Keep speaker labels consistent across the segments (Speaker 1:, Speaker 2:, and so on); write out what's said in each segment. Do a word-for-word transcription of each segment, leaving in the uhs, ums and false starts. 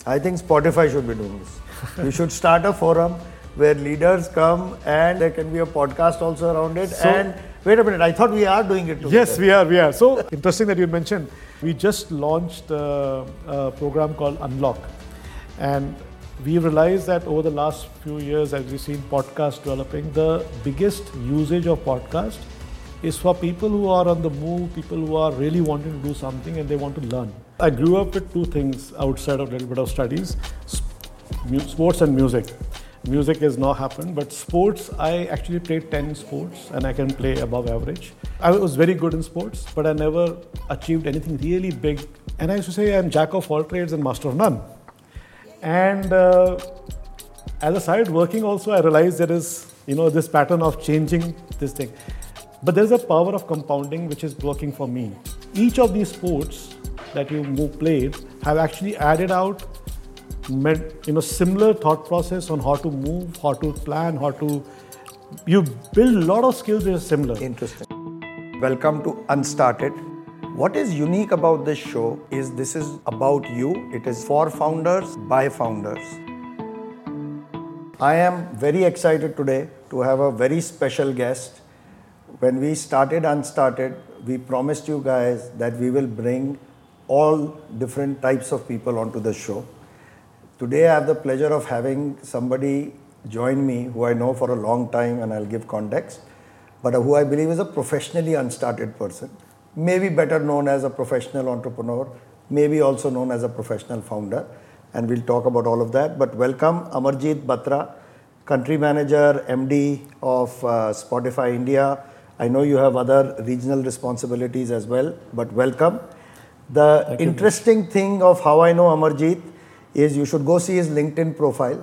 Speaker 1: I think Spotify should be doing this. You should start a forum where leaders come and there can be a podcast also around it. So, and wait a minute, I thought we are doing it together.
Speaker 2: Yes, we are, we are. So interesting that you mentioned, we just launched a, a program called Unlock. And we realized that over the last few years, as we've seen podcasts developing, the biggest usage of podcast is for people who are on the move, people who are really wanting to do something and they want to learn. I grew up with two things outside of a little bit of studies, sports and music. Music has now happened, but sports, I actually played ten sports and I can play above average. I was very good in sports, but I never achieved anything really big. And I used to say I'm jack of all trades and master of none. And uh, as I started working also, I realized there is, you know, this pattern of changing this thing. But there's a power of compounding which is working for me. Each of these sports that you move played have actually added out, you know, similar thought process on how to move, how to plan, how to, you build a lot of skills that are similar.
Speaker 1: Interesting. Welcome to Unstarted. What is unique about this show is this is about you. It is for founders, by founders. I am very excited today to have a very special guest. When we started Unstarted, we promised you guys that we will bring all different types of people onto the show. Today I have the pleasure of having somebody join me who I know for a long time, and I'll give context, but who I believe is a professionally unstarted person. Maybe better known as a professional entrepreneur, maybe also known as a professional founder, and we'll talk about all of that. But welcome Amarjeet Batra, country manager, M D of uh, Spotify India. I know you have other regional responsibilities as well, but welcome. The Thank interesting you. thing of how I know Amarjeet is you should go see his LinkedIn profile.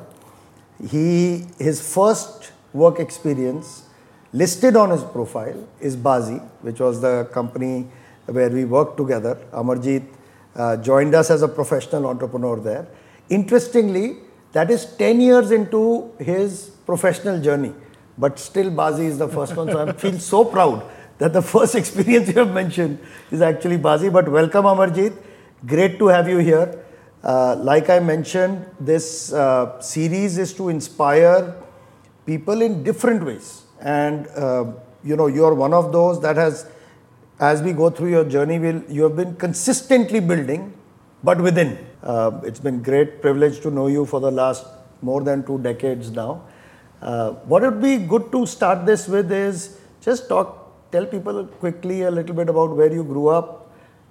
Speaker 1: He, his first work experience listed on his profile is Baazi, which was the company where we worked together. Amarjeet uh, joined us as a professional entrepreneur there. Interestingly, that is ten years into his professional journey, but still Baazi is the first one. So I feel so proud that the first experience you have mentioned is actually Baazi. But welcome Amarjeet, great to have you here. Uh, like I mentioned, this uh, series is to inspire people in different ways. And, uh, you know, you're one of those that has, as we go through your journey, will you have been consistently building, but within. Uh, it's been great privilege to know you for the last more than two decades now. Uh, what would be good to start this with is just talk, tell people quickly a little bit about where you grew up,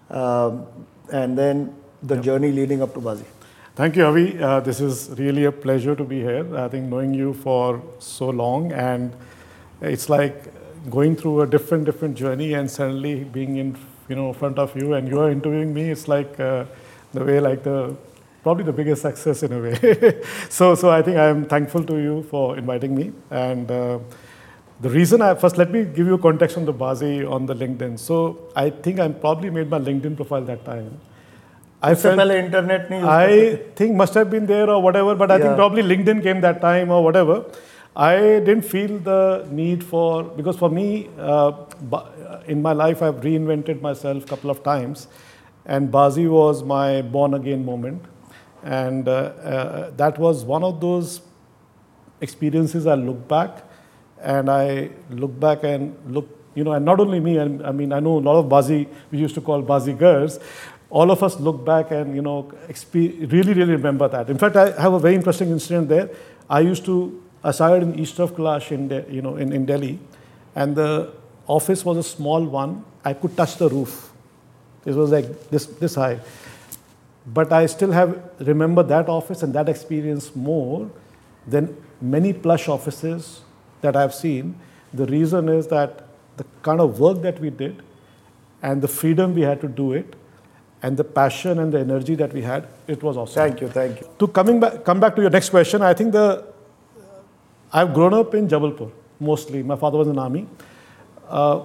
Speaker 1: um, and then the yep. journey leading up to Baazi.
Speaker 2: Thank you, Avi. Uh, this is really a pleasure to be here. I think knowing you for so long, and it's like going through a different, different journey and suddenly being in, you know, front of you and you are interviewing me. It's like uh, the way, like the, probably the biggest success in a way. so, so I think I am thankful to you for inviting me. And uh, the reason I, first let me give you context on the Baazi on the LinkedIn. So I think I probably made my LinkedIn profile that time. I felt,
Speaker 1: internet
Speaker 2: I think must have been there or whatever, but I yeah. think probably LinkedIn came that time or whatever. I didn't feel the need for, because for me, uh, in my life, I've reinvented myself a couple of times, and Baazi was my born again moment. And uh, uh, that was one of those experiences I look back, and I look back and look, you know, and not only me, and I mean, I know a lot of Baazi, we used to call Baazi girls. All of us look back and, you know, exp- really, really remember that. In fact, I have a very interesting incident there. I used to, I started in East of Kailash in, De- you know, in, in Delhi, and the office was a small one. I could touch the roof. It was like this, this high. But I still have, remember that office and that experience more than many plush offices that I've seen. The reason is that the kind of work that we did and the freedom we had to do it, and the passion and the energy that we had, it was awesome.
Speaker 1: Thank you, thank you.
Speaker 2: To coming back, come back to your next question, I think the, I've grown up in Jabalpur, mostly. My father was in the army. Uh,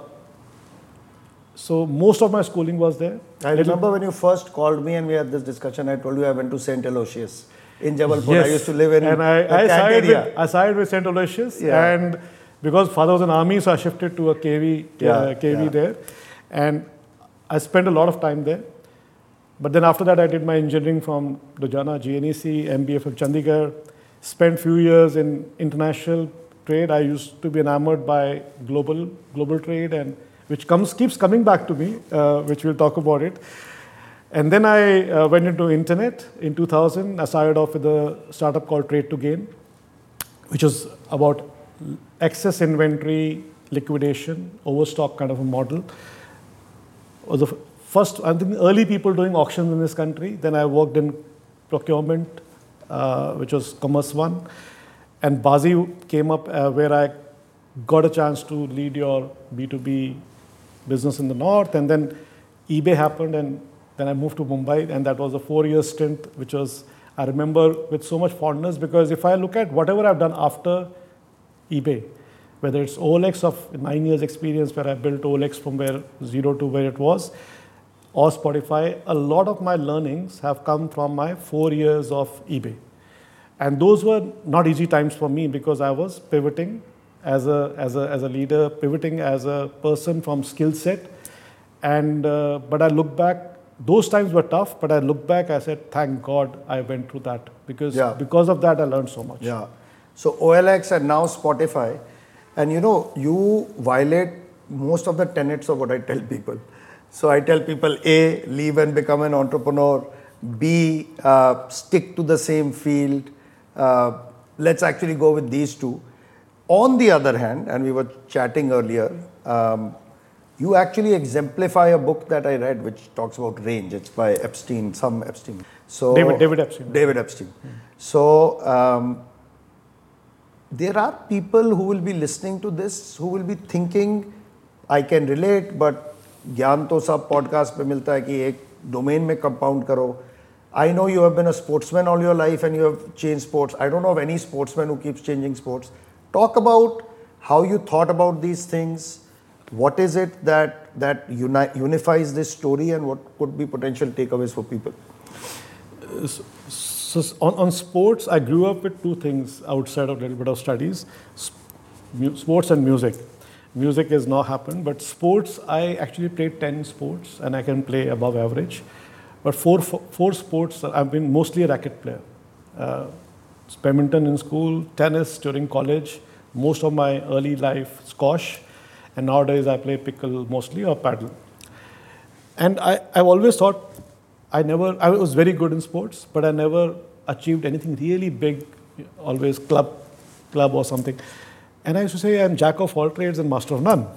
Speaker 2: so most of my schooling was there.
Speaker 1: I remember when you first called me and we had this discussion, I told you I went to Saint Aloysius in Jabalpur.
Speaker 2: Yes.
Speaker 1: I used to live in
Speaker 2: and I,
Speaker 1: the
Speaker 2: I
Speaker 1: Kant area.
Speaker 2: With, I started with Saint Aloysius,
Speaker 1: yeah.
Speaker 2: and because father was in the army, so I shifted to a K V,
Speaker 1: yeah,
Speaker 2: uh, K V
Speaker 1: yeah.
Speaker 2: there. And I spent a lot of time there. But then after that, I did my engineering from Ludhiana, G N E C, M B A from Chandigarh, spent few years in international trade. I used to be enamored by global global trade, and which comes keeps coming back to me, uh, which we'll talk about it. And then I uh, went into internet in two thousand. I started off with a startup called Trade to Gain, which was about excess inventory liquidation, overstock kind of a model. It was the first, I think, early people doing auctions in this country. Then I worked in procurement, uh, which was Commerce One. And Baazi came up uh, where I got a chance to lead your B two B business in the north. And then eBay happened, and then I moved to Mumbai. And that was a four-year stint, which was, I remember with so much fondness, because if I look at whatever I've done after eBay, whether it's O L X of nine years experience where I built O L X from where zero to where it was, or Spotify, a lot of my learnings have come from my four years of eBay. And those were not easy times for me because I was pivoting as a, as a, as a leader, pivoting as a person from skill set. And, uh, but I look back, those times were tough, but I look back, I said, thank God I went through that because,
Speaker 1: yeah.
Speaker 2: because of that, I learned so much.
Speaker 1: Yeah. So O L X and now Spotify. And you know, you violate most of the tenets of what I tell people. So I tell people, A, leave and become an entrepreneur. B, uh, stick to the same field. Uh, let's actually go with these two. On the other hand, and we were chatting earlier, um, you actually exemplify a book that I read which talks about range. It's by Epstein, some Epstein. So
Speaker 2: David, David Epstein.
Speaker 1: David Epstein. Hmm. So um, there are people who will be listening to this, who will be thinking, I can relate, but ज्ञान तो सब podcast पे मिलता है कि एक domain में compound करो. I know you have been a sportsman all your life and you have changed sports. I don't know of any sportsman who keeps changing sports. Talk about how you thought about these things. What is it that that uni unifies this story, and what could be potential takeaways for people?
Speaker 2: So, so on, on sports, I grew up with two things outside of a little bit of studies: sports and music. Music has now happened, but sports, I actually played ten sports and I can play above average. But four, four, four sports, I've been mostly a racket player. Uh, badminton in school, tennis during college, most of my early life, squash, and nowadays I play pickle mostly or paddle. And I, I've always thought, I never, I was very good in sports, but I never achieved anything really big, always club, club or something. And I used to say, I'm jack of all trades and master of none.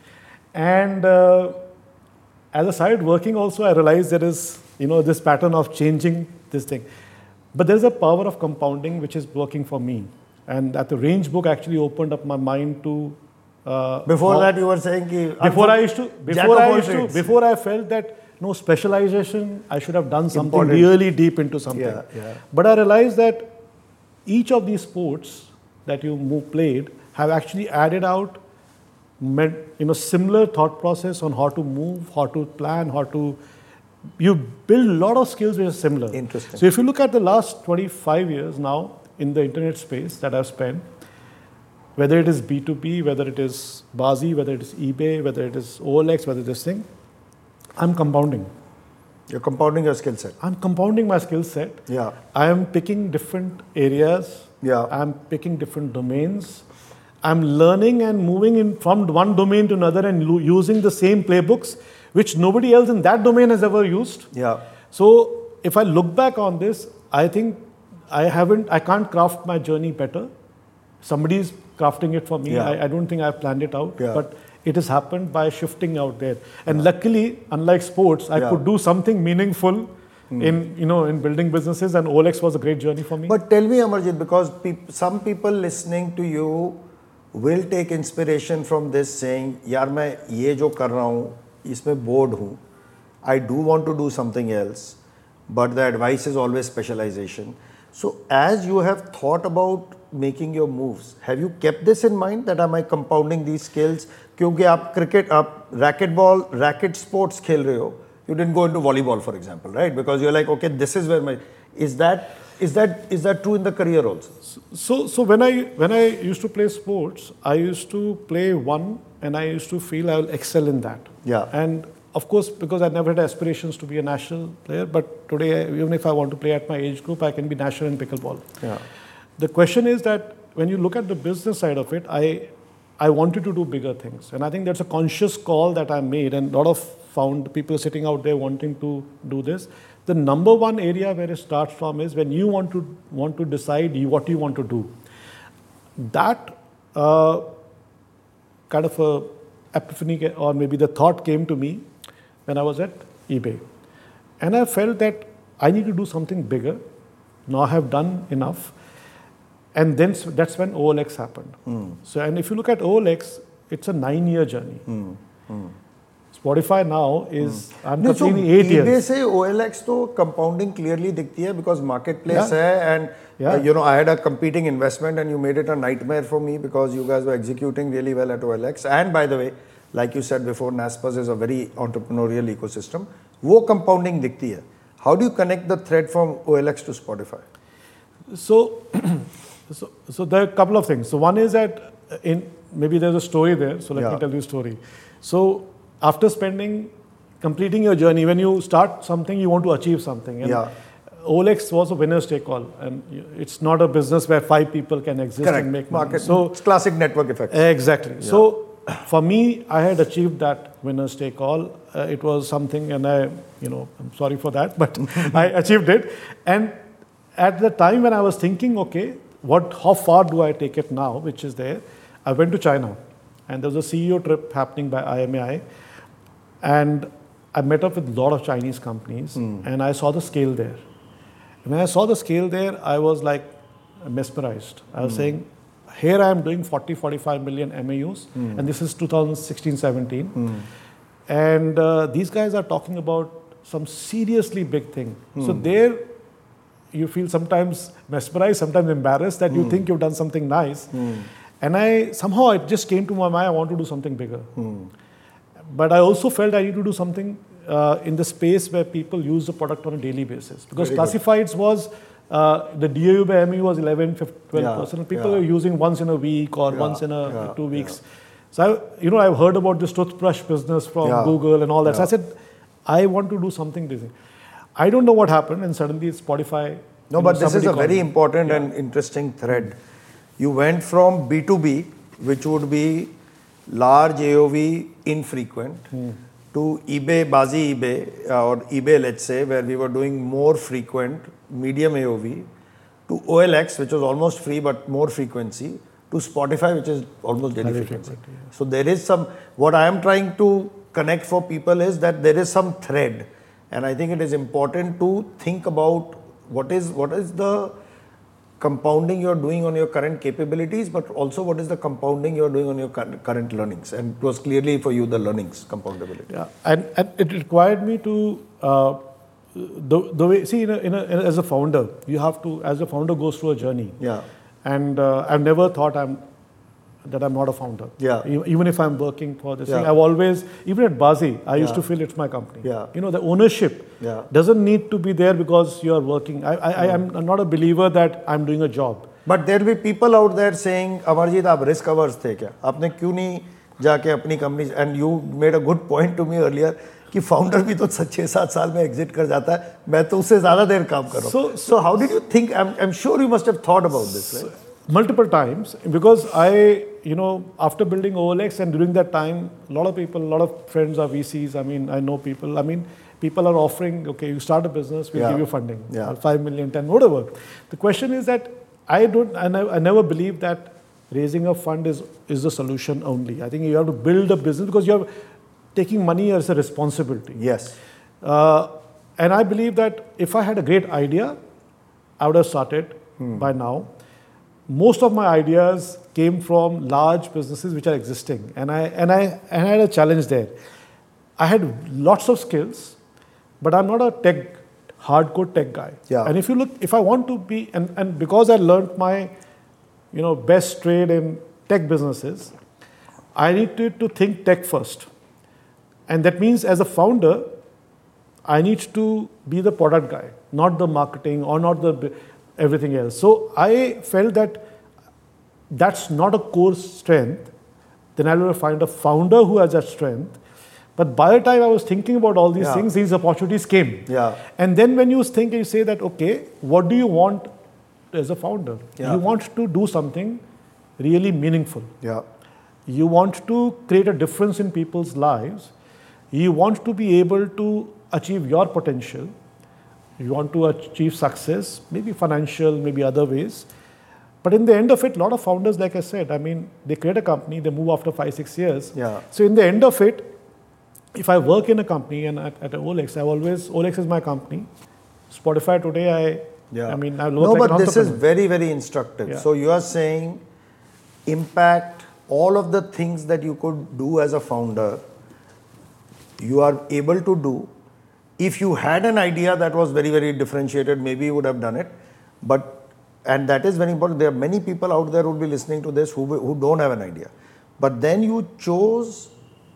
Speaker 2: And uh, as I started working also, I realized there is, you know, this pattern of changing this thing. But there's a power of compounding which is working for me. And that the range book actually opened up my mind to... Uh,
Speaker 1: before
Speaker 2: how,
Speaker 1: that you were saying... Ki,
Speaker 2: before I used to... Before I used to... Before I felt that, no, specialization, I should have done something Important. really deep into something.
Speaker 1: Yeah, yeah.
Speaker 2: But I realized that each of these sports that you move, played have actually added out, you know, similar thought process on how to move, how to plan, how to, you build a lot of skills which are similar.
Speaker 1: Interesting.
Speaker 2: So if you look at the last twenty-five years now in the internet space that I've spent, whether it is B two B, whether it is Baazi, whether it is eBay, whether it is O L X, whether this thing, I'm compounding.
Speaker 1: You're compounding your skill set.
Speaker 2: I'm compounding my skill set.
Speaker 1: Yeah.
Speaker 2: I am picking different areas.
Speaker 1: Yeah.
Speaker 2: I'm picking different domains. I'm learning and moving in from one domain to another and using the same playbooks, which nobody else in that domain has ever used.
Speaker 1: Yeah.
Speaker 2: So if I look back on this, I think I haven't, I can't craft my journey better. Somebody's crafting it for me.
Speaker 1: Yeah.
Speaker 2: I, I don't think I've planned it out,
Speaker 1: yeah.
Speaker 2: but it has happened by shifting out there. And yeah. luckily, unlike sports, I yeah. could do something meaningful Hmm. in, you know, in building businesses, and O L X was a great journey for me.
Speaker 1: But tell me, Amarjit, because peop some people listening to you will take inspiration from this, saying, "Yaar, मैं ये जो कर रहा हूँ, इसमें bored हूँ. I do want to do something else, but the advice is always specialization." So, as you have thought about making your moves, have you kept this in mind, that am I compounding these skills? क्योंकि आप cricket, आप racquetball, racket sports खेल रहे हो. You didn't go into volleyball, for example, right? Because you're like, okay, this is where my... Is that is that is that true in the career also?
Speaker 2: So, so when I when I used to play sports, I used to play one, and I used to feel I will excel in that.
Speaker 1: Yeah.
Speaker 2: And of course, because I never had aspirations to be a national player, but today, even if I want to play at my age group, I can be national in pickleball.
Speaker 1: Yeah.
Speaker 2: The question is that when you look at the business side of it, I, I wanted to do bigger things. And I think that's a conscious call that I made, and a lot of found people sitting out there wanting to do this. The number one area where it starts from is when you want to want to decide what you want to do. That uh, kind of a epiphany, or maybe the thought came to me when I was at eBay. And I felt that I need to do something bigger. Now I have done enough. And then that's when O L X happened. Mm. So, and if you look at O L X, it's a nine-year journey. Mm. Mm. Spotify now is, mm. I'm completing eight years.
Speaker 1: eBay से O L X तो compounding clearly दिखती है because marketplace
Speaker 2: yeah.
Speaker 1: है, and
Speaker 2: yeah.
Speaker 1: uh, you know, I had a competing investment and you made it a nightmare for me because you guys were executing really well at O L X. And by the way, like you said before, Naspers is a very entrepreneurial ecosystem. वो compounding दिखती है. How do you connect the thread from O L X to Spotify?
Speaker 2: So, so, so there are a couple of things. So one is that in maybe there's a story there. So let
Speaker 1: yeah.
Speaker 2: me tell you a story. So after spending, completing your journey, when you start something, you want to achieve something. And
Speaker 1: yeah.
Speaker 2: O L X was a winner's take all, and it's not a business where five people can exist
Speaker 1: Correct.
Speaker 2: and make
Speaker 1: Market.
Speaker 2: money. So
Speaker 1: it's classic network effect.
Speaker 2: Exactly.
Speaker 1: Yeah.
Speaker 2: So for me, I had achieved that winner's take all. Uh, it was something, and I, you know, I'm sorry for that, but I achieved it. And at the time when I was thinking, okay, what, how far do I take it now, which is there, I went to China, and there was a C E O trip happening by I M A I, and I met up with a lot of Chinese companies, mm. and I saw the scale there. And when I saw the scale there, I was like mesmerized. I was mm. saying, here I am doing forty, forty-five million M A Us, mm. and this is two thousand sixteen, seventeen. Mm. And uh, these guys are talking about some seriously big thing. Mm. So there, you feel sometimes mesmerized, sometimes embarrassed that mm. you think you've done something nice. Mm. And I somehow it just came to my mind, I want to do something bigger. Mm. But I also felt I need to do something uh, in the space where people use the product on a daily basis. Because Very classifieds good. was, uh, the D A U by M A U was eleven, twelve percent. Yeah, people yeah. are using once in a week or yeah, once in a yeah, two weeks. Yeah. So, I, you know, I've heard about this toothbrush business from yeah. Google and all that. Yeah. So I said, I want to do something different. I don't know what happened, and suddenly Spotify.
Speaker 1: No, but know, this is a very important yeah. and interesting thread. You went from B two B, which would be large A O V, infrequent, hmm. to eBay, Bazi eBay, uh, or eBay, let's say, where we were doing more frequent, medium A O V, to O L X, which was almost free but more frequency, to Spotify, which is almost daily Very frequency. Frequent, yeah. So there is some, what I am trying to connect for people is that there is some thread. And I think it is important to think about what is what is the compounding you're doing on your current capabilities, but also what is the compounding you're doing on your current learnings. And it was clearly for you the learnings, compoundability.
Speaker 2: Yeah, and, and it required me to, uh, the, the way, see, in a, in a, as a founder, you have to, as a founder goes through a journey.
Speaker 1: Yeah.
Speaker 2: And uh, I've never thought I'm that I'm not a founder.
Speaker 1: Yeah.
Speaker 2: Even if I'm working for this
Speaker 1: yeah.
Speaker 2: thing, I've always, even at Bazi, I
Speaker 1: yeah.
Speaker 2: used to feel it's my company.
Speaker 1: Yeah.
Speaker 2: You know, the ownership
Speaker 1: yeah.
Speaker 2: doesn't need to be there because you are working. I, I, I am not a believer that I'm doing a job.
Speaker 1: But there will be people out there saying, Amarjit, aap risk averse the kya? Aapne kyun nahi jaake apni company, and you made a good point to me earlier, कि founder भी तो छह सात साल में exit कर जाता है, मैं तो उससे ज़्यादा देर काम कर रहा हूँ. So, so how did you think? I'm, I'm sure you must have thought about this, right?
Speaker 2: Multiple times, because I, you know, after building O L X and during that time, a lot of people, a lot of friends are V Cs. I mean, I know people. I mean, people are offering, okay, you start a business, we'll
Speaker 1: yeah.
Speaker 2: give you funding,
Speaker 1: yeah.
Speaker 2: five million, ten, whatever. The question is that I don't, I never, I never believe that raising a fund is is the solution only. I think you have to build a business because you're taking money as a responsibility.
Speaker 1: Yes.
Speaker 2: Uh, and I believe that if I had a great idea, I would have started hmm. by now. Most of my ideas came from large businesses which are existing, and I and I and I had a challenge there. I had lots of skills, but I'm not a tech, hardcore tech guy.
Speaker 1: Yeah.
Speaker 2: And if you look, if I want to be, and, and because I learned my, you know, best trade in tech businesses, I needed to think tech first, and that means as a founder, I need to be the product guy, not the marketing or not the everything else. So I felt that that's not a core strength. Then I will find a founder who has that strength. But by the time I was thinking about all these
Speaker 1: Yeah.
Speaker 2: things, these opportunities came.
Speaker 1: Yeah.
Speaker 2: And then when you think, you say that, okay, what do you want as a founder?
Speaker 1: Yeah.
Speaker 2: You want to do something really meaningful.
Speaker 1: Yeah.
Speaker 2: You want to create a difference in people's lives. You want to be able to achieve your potential. You want to achieve success, maybe financial, maybe other ways. But in the end of it, a lot of founders, like I said, I mean, they create a company, they move after five, six years.
Speaker 1: Yeah.
Speaker 2: So in the end of it, if I work in a company and at, at O L X, I always, O L X is my company. Spotify today, I,
Speaker 1: Yeah.
Speaker 2: I mean, I work
Speaker 1: no,
Speaker 2: like
Speaker 1: but
Speaker 2: an
Speaker 1: this is
Speaker 2: entrepreneur.
Speaker 1: very, very instructive.
Speaker 2: Yeah.
Speaker 1: So you are saying impact, all of the things that you could do as a founder, you are able to do. If you had an idea that was very, very differentiated, maybe you would have done it. But, and that is very important. There are many people out there who will be listening to this who, who don't have an idea. But then you chose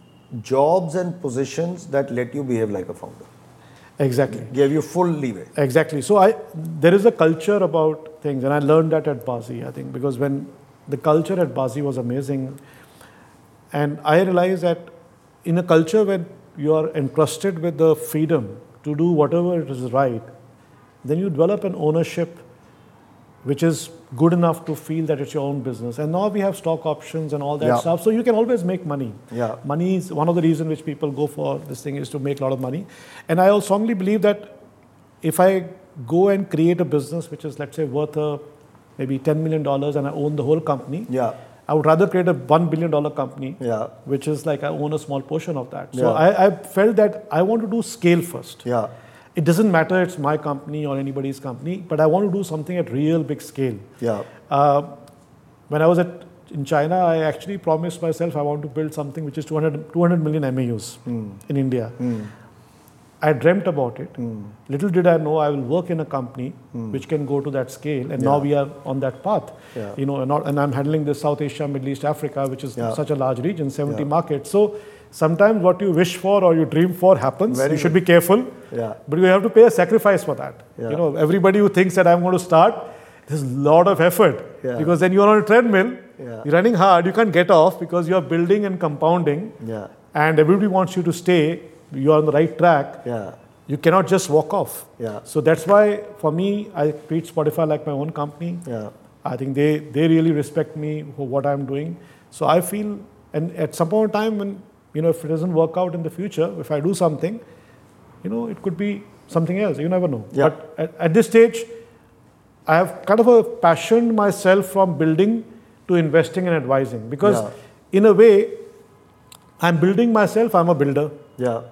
Speaker 1: jobs and positions that let you behave like a founder.
Speaker 2: Exactly.
Speaker 1: Gave you full leeway.
Speaker 2: Exactly. So I, there is a culture about things, and I learned that at Baazi, I think, because when the culture at Baazi was amazing, and I realized that in a culture where you are entrusted with the freedom to do whatever is right, then you develop an ownership which is good enough to feel that it's your own business. And now we have stock options and all that
Speaker 1: Yeah.
Speaker 2: stuff, so you can always make money.
Speaker 1: Yeah.
Speaker 2: Money is one of the reasons which people go for this thing, is to make a lot of money. And I also strongly believe that if I go and create a business which is, let's say, worth a, maybe ten million dollars and I own the whole company,
Speaker 1: Yeah.
Speaker 2: I would rather create a one billion dollar company,
Speaker 1: Yeah.
Speaker 2: which is like I own a small portion of that. So
Speaker 1: Yeah.
Speaker 2: I, I felt that I want to do scale first.
Speaker 1: Yeah.
Speaker 2: It doesn't matter it's my company or anybody's company, but I want to do something at real big scale.
Speaker 1: Yeah.
Speaker 2: Uh, when I was at, in China, I actually promised myself I want to build something which is two hundred, two hundred million M A Us
Speaker 1: Mm.
Speaker 2: in India.
Speaker 1: Mm.
Speaker 2: I dreamt about it.
Speaker 1: Mm.
Speaker 2: Little did I know I will work in a company
Speaker 1: Mm.
Speaker 2: which can go to that scale, and
Speaker 1: Yeah.
Speaker 2: now we are on that path.
Speaker 1: Yeah.
Speaker 2: You know, and, not, and I'm handling this South Asia, Middle East, Africa, which is
Speaker 1: Yeah.
Speaker 2: such a large region, seventy
Speaker 1: Yeah.
Speaker 2: markets. So sometimes what you wish for or you dream for happens.
Speaker 1: Very
Speaker 2: you should
Speaker 1: good.
Speaker 2: be careful,
Speaker 1: Yeah.
Speaker 2: but you have to pay a sacrifice for that.
Speaker 1: Yeah.
Speaker 2: You know, everybody who thinks that I'm going to start, there's a lot of effort,
Speaker 1: Yeah.
Speaker 2: because then you're on a treadmill,
Speaker 1: Yeah.
Speaker 2: you're running hard, you can't get off because you're building and compounding,
Speaker 1: Yeah.
Speaker 2: and everybody wants you to stay. You're on the right track.
Speaker 1: Yeah.
Speaker 2: You cannot just walk off.
Speaker 1: Yeah.
Speaker 2: So that's why, for me, I treat Spotify like my own company.
Speaker 1: Yeah.
Speaker 2: I think they, they really respect me for what I'm doing. So I feel, and at some point in time, when, you know, if it doesn't work out in the future, if I do something, you know, it could be something else. You never know.
Speaker 1: Yeah.
Speaker 2: But at, at this stage, I have kind of a passioned myself from building to investing and advising, because
Speaker 1: Yeah.
Speaker 2: in a way, I'm building myself. I'm a builder.
Speaker 1: Yeah.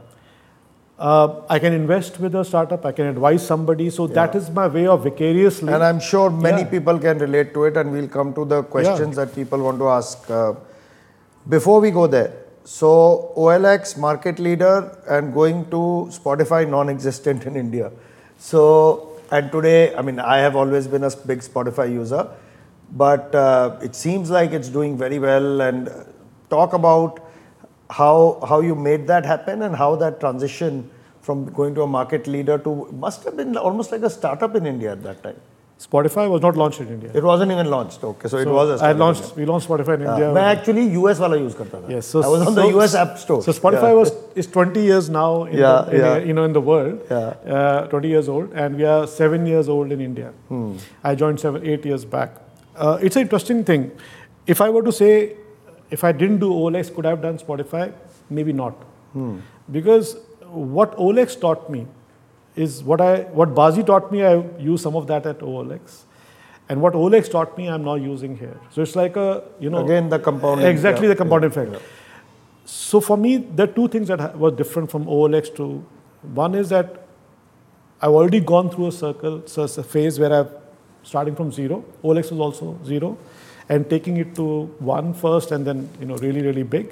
Speaker 2: Uh, I can invest with a startup. I can advise somebody. So that
Speaker 1: Yeah.
Speaker 2: is my way of vicariously.
Speaker 1: And I'm sure many
Speaker 2: Yeah.
Speaker 1: people can relate to it, and we'll come to the questions that people want to ask. Uh, before we go there, so O L X market leader and going to Spotify non-existent in India. So, and today, I mean, I have always been a big Spotify user, but uh, it seems like it's doing very well. And talk about how how you made that happen and how that transition from going to a market leader to must have been almost like a startup in India at that time.
Speaker 2: Spotify was not launched in India.
Speaker 1: It wasn't even launched. Okay, so, it
Speaker 2: So
Speaker 1: was a
Speaker 2: I
Speaker 1: startup.
Speaker 2: launched. We launched Spotify in
Speaker 1: Yeah.
Speaker 2: India.
Speaker 1: मैं actually U S वाला use करता था.
Speaker 2: Yes. So
Speaker 1: I was on the
Speaker 2: so-
Speaker 1: U S App Store.
Speaker 2: So Spotify
Speaker 1: Yeah.
Speaker 2: was is twenty years now. In
Speaker 1: Yeah,
Speaker 2: the, in
Speaker 1: yeah.
Speaker 2: the- you know, in the world.
Speaker 1: Yeah.
Speaker 2: Uh, twenty years old, and we are seven years old in India.
Speaker 1: Hmm.
Speaker 2: I joined seven, eight years back. Uh, it's an interesting thing. If I were to say, if I didn't do O L X, could I have done Spotify? Maybe not.
Speaker 1: Hmm.
Speaker 2: Because what O L X taught me is what I what Baazi taught me. I use some of that at O L X, and what O L X taught me, I'm not using here. So it's like a you know
Speaker 1: Again the compounding.
Speaker 2: exactly
Speaker 1: yeah,
Speaker 2: the compounding
Speaker 1: yeah,
Speaker 2: effect. So for me, there are two things that ha- were different from O L X to one is that I've already gone through a circle, so it's a phase where I'm starting from zero. O L X was also zero, and taking it to one first, and then you know really really big.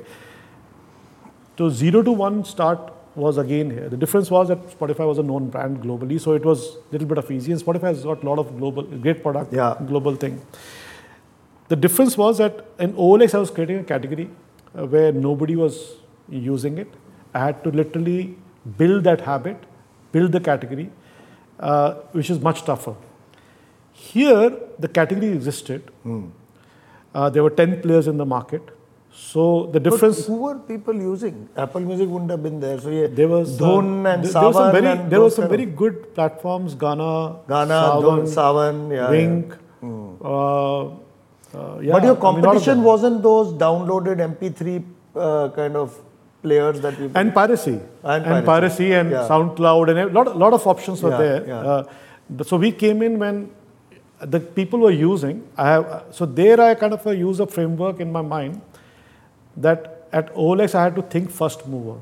Speaker 2: So zero to one start was again here. The difference was that Spotify was a known brand globally, so it was a little bit of easy. And Spotify has got a lot of global, great product,
Speaker 1: Yeah.
Speaker 2: global thing. The difference was that in O L X, I was creating a category uh, where nobody was using it. I had to literally build that habit, build the category, uh, which is much tougher. Here, the category existed.
Speaker 1: Hmm.
Speaker 2: Uh, there were ten players in the market. So the difference.
Speaker 1: But who were people using? Apple Music wouldn't have been there. So yeah,
Speaker 2: there was
Speaker 1: Dhun
Speaker 2: uh,
Speaker 1: and
Speaker 2: there,
Speaker 1: Savan.
Speaker 2: There, was some very,
Speaker 1: and
Speaker 2: there was some
Speaker 1: kind
Speaker 2: very
Speaker 1: of,
Speaker 2: good platforms. Ghana,
Speaker 1: Ghana,
Speaker 2: Savan,
Speaker 1: Dhun, Savan, yeah,
Speaker 2: Wink.
Speaker 1: yeah. Hmm.
Speaker 2: Uh, uh, yeah,
Speaker 1: but your
Speaker 2: I mean,
Speaker 1: competition wasn't those downloaded M P three uh, kind of players that we
Speaker 2: and piracy
Speaker 1: and,
Speaker 2: and
Speaker 1: piracy,
Speaker 2: piracy and
Speaker 1: yeah.
Speaker 2: SoundCloud and a lot, lot of options were
Speaker 1: yeah,
Speaker 2: there.
Speaker 1: Yeah.
Speaker 2: Uh, so we came in when the people were using. I have so there I kind of uh, use a framework in my mind that at O L X I had to think first mover.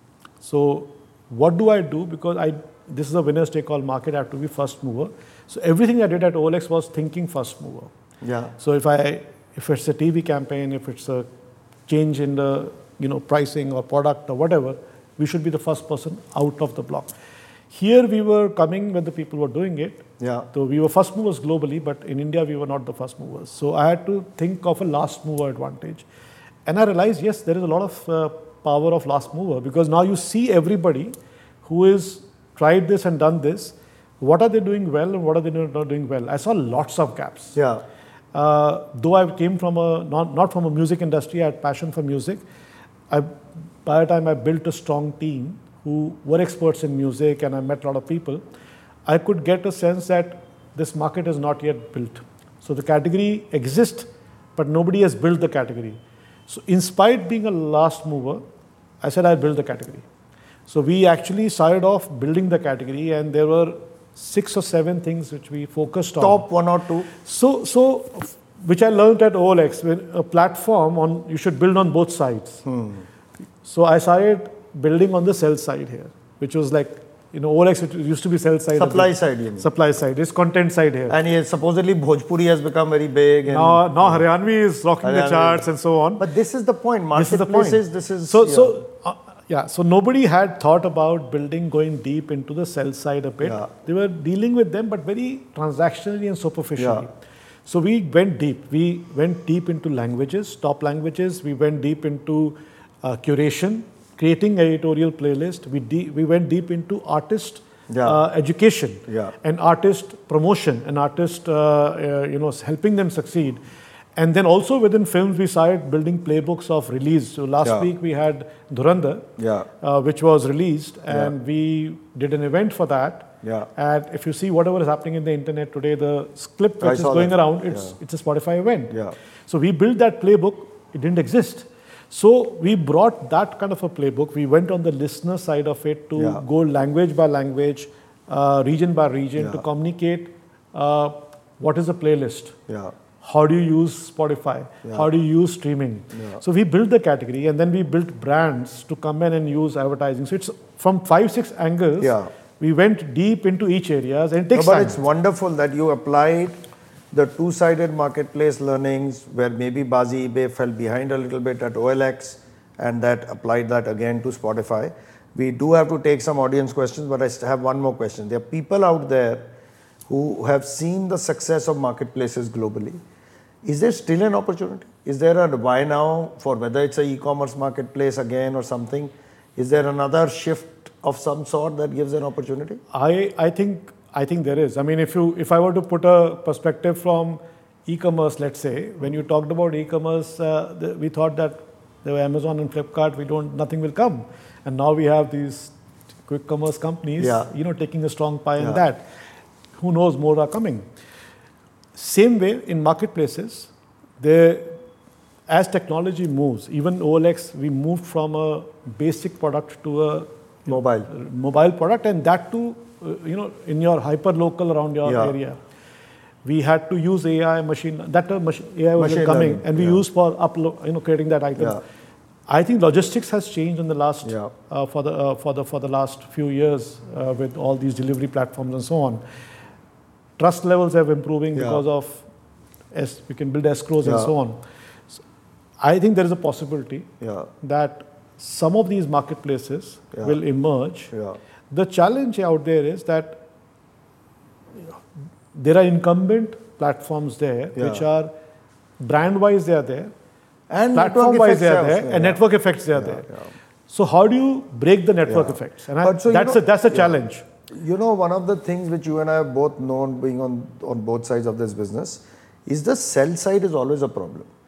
Speaker 2: So what do I do? Because I this is a winner's take all market. I have to be first mover. So everything I did at O L X was thinking first mover.
Speaker 1: Yeah.
Speaker 2: So if I if it's a T V campaign, if it's a change in the you know pricing or product or whatever, we should be the first person out of the block. Here we were coming when the people were doing it.
Speaker 1: Yeah.
Speaker 2: So we were first movers globally, but in India we were not the first movers. So I had to think of a last mover advantage. And I realized, yes, there is a lot of uh, power of last mover, because now you see everybody who is tried this and done this, what are they doing well and what are they not doing well. I saw lots of gaps.
Speaker 1: Yeah.
Speaker 2: Uh, though I came from a, not, not from a music industry, I had passion for music. I, by the time I built a strong team who were experts in music and I met a lot of people, I could get a sense that this market is not yet built. So the category exists, but nobody has built the category. So in spite of being a last mover, I said I'd build the category. So we actually started off building the category, and there were six or seven things which we focused on.
Speaker 1: Top one or two.
Speaker 2: So, so which I learned at O L X, when a platform on you should build on both sides. Hmm. So I started building on the sell side here, which was like, you know, O L X it used to be sell side.
Speaker 1: Supply side, you mean?
Speaker 2: Supply side. It's content side here.
Speaker 1: And yes, supposedly Bhojpuri has become very big. And
Speaker 2: now, now Haryanvi is rocking
Speaker 1: Haryanvi.
Speaker 2: the charts and so on.
Speaker 1: But this is the point. Marketplaces, this is the point. This is
Speaker 2: so,
Speaker 1: yeah.
Speaker 2: so uh, yeah. So nobody had thought about building, going deep into the sell side a bit.
Speaker 1: Yeah.
Speaker 2: They were dealing with them, but very transactionally and superficially.
Speaker 1: Yeah.
Speaker 2: So we went deep. We went deep into languages, top languages. We went deep into uh, curation, creating editorial playlist. We de- we went deep into artist
Speaker 1: yeah.
Speaker 2: uh, education
Speaker 1: yeah.
Speaker 2: and artist promotion and artist uh, uh, you know helping them succeed. And then also within films, we started building playbooks of release. So last
Speaker 1: yeah.
Speaker 2: week we had Dhurandhar,
Speaker 1: yeah.
Speaker 2: uh, which was released, and
Speaker 1: yeah.
Speaker 2: we did an event for that.
Speaker 1: Yeah.
Speaker 2: And if you see whatever is happening in the internet today, the clip which is going that. around, it's yeah. it's a Spotify event.
Speaker 1: Yeah.
Speaker 2: So we built that playbook. It didn't exist. So we brought that kind of a playbook. We went on the listener side of it to
Speaker 1: yeah.
Speaker 2: go language by language, uh, region by region,
Speaker 1: yeah.
Speaker 2: to communicate uh, what is a playlist.
Speaker 1: Yeah.
Speaker 2: How do you use Spotify?
Speaker 1: Yeah.
Speaker 2: How do you use streaming?
Speaker 1: Yeah.
Speaker 2: So we built the category, and then we built brands to come in and use advertising. So it's from five, six angles.
Speaker 1: Yeah.
Speaker 2: We went deep into each areas, and it takes
Speaker 1: no, but
Speaker 2: time.
Speaker 1: It's wonderful that you applied the two-sided marketplace learnings, where maybe Bazi eBay fell behind a little bit at O L X, and that applied that again to Spotify. We do have to take some audience questions, but I have one more question. There are people out there who have seen the success of marketplaces globally. Is there still an opportunity? Is there a buy now for whether it's an e-commerce marketplace again or something? Is there another shift of some sort that gives an opportunity?
Speaker 2: I, I think I think there is. I mean, if you if I were to put a perspective from e-commerce, let's say, when you talked about e-commerce, uh, the, we thought that there were Amazon and Flipkart, we don't nothing will come, and now we have these quick commerce companies,
Speaker 1: yeah.
Speaker 2: you know, taking a strong pie
Speaker 1: yeah.
Speaker 2: in that. Who knows, more are coming. Same way in marketplaces, they, as technology moves, even O L X, we moved from a basic product to a
Speaker 1: mobile
Speaker 2: mobile product, and that too, uh, you know, in your hyper local around your
Speaker 1: yeah.
Speaker 2: area. We had to use A I machine that uh, machine, A I was
Speaker 1: machine
Speaker 2: coming,
Speaker 1: learning.
Speaker 2: and we
Speaker 1: yeah.
Speaker 2: used for upload, you know, creating that item.
Speaker 1: Yeah.
Speaker 2: I think logistics has changed in the last
Speaker 1: yeah.
Speaker 2: uh, for the uh, for the for the last few years uh, with all these delivery platforms and so on. Trust levels have improving
Speaker 1: yeah.
Speaker 2: because of es- we can build escrows
Speaker 1: yeah.
Speaker 2: and so on. So I think there is a possibility
Speaker 1: yeah.
Speaker 2: that some of these marketplaces
Speaker 1: yeah.
Speaker 2: will emerge.
Speaker 1: Yeah.
Speaker 2: The challenge out there is that there are incumbent platforms there
Speaker 1: yeah.
Speaker 2: which are brand-wise they are there,
Speaker 1: and
Speaker 2: platform-wise they are there,
Speaker 1: yeah.
Speaker 2: and network effects they are
Speaker 1: yeah.
Speaker 2: there.
Speaker 1: Yeah.
Speaker 2: So how do you break the network
Speaker 1: yeah.
Speaker 2: effects? And I,
Speaker 1: so
Speaker 2: that's
Speaker 1: you know,
Speaker 2: a that's a
Speaker 1: yeah.
Speaker 2: challenge.
Speaker 1: You know, one of the things which you and I have both known, being on on both sides of this business, is the sell side is always a problem.